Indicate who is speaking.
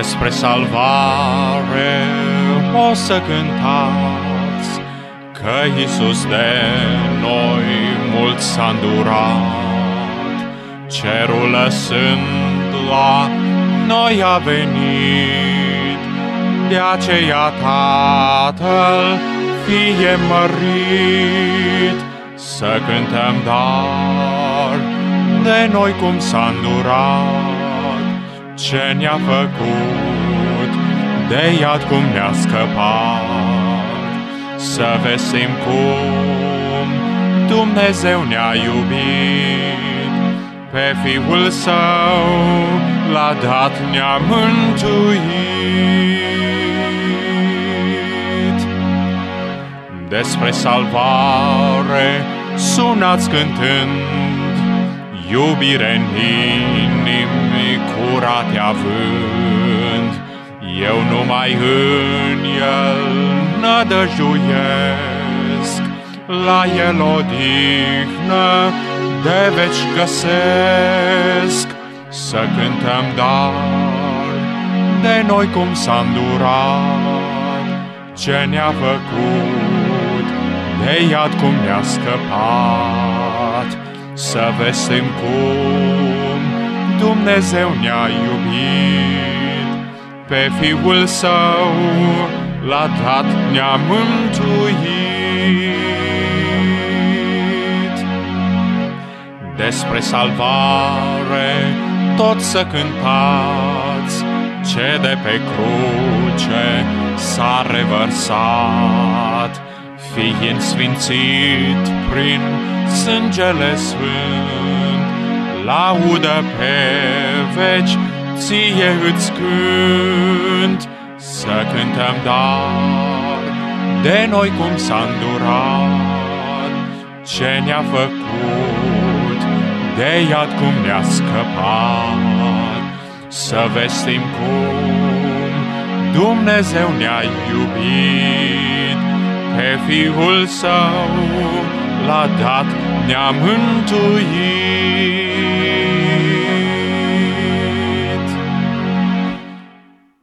Speaker 1: Despre salvare o să cântați, că Iisus de noi mult s-a îndurat. Cerul lăsând la noi a venit, de aceea Tatăl fie mărit. Să cântăm dar de noi cum s-a îndurat, ce ne-a făcut, de iad cum ne-a scăpat. Să vestim cum Dumnezeu ne-a iubit, pe Fiul Său l-a dat, ne-a mântuit. Despre salvare sunați cântând, iubire în inimi curate având. Eu numai în El nădăjduiesc, la El odihnă de veci găsesc. Să cântăm dar de noi cum s-a îndurat, ce ne-a făcut, de iad cum ne-a scăpat. Să vestim cum Dumnezeu ne-a iubit, pe Fiul Său l-a dat, ne-a mântuit. Despre salvare tot să cântați, ce de pe cruce s-a revărsat, fiind sfințit prin sângele sfânt. Laudă pe veci ție îți cânt. Să cântăm dar de noi cum s-a îndurat, ce ne-a făcut, de iad cum ne-a scăpat. Să vestim cum Dumnezeu ne-a iubit, pe Fiul Său l-a dat, ne-a mântuit.